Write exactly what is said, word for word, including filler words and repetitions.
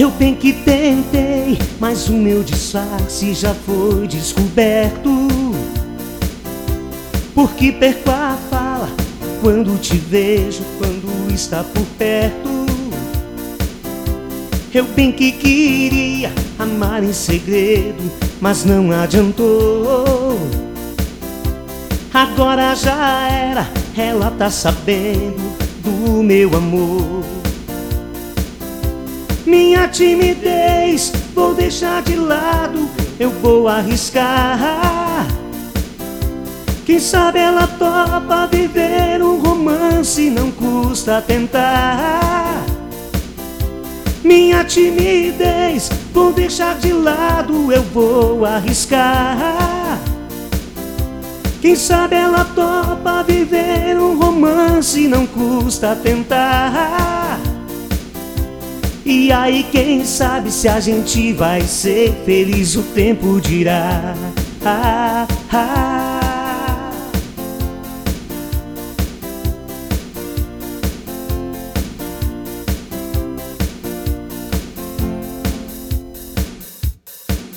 Eu bem que tentei, mas o meu disfarce já foi descoberto. Porque perco a fala quando te vejo, quando está por perto. Eu bem que queria amar em segredo, mas não adiantou. Agora já era, ela tá sabendo do meu amor. Minha timidez vou deixar de lado, eu vou arriscar. Quem sabe ela topa viver um romance, não custa tentar. Minha timidez vou deixar de lado, eu vou arriscar. Quem sabe ela topa viver um romance, não custa tentar. E aí quem sabe se a gente vai ser feliz, o tempo dirá. Ah, ah.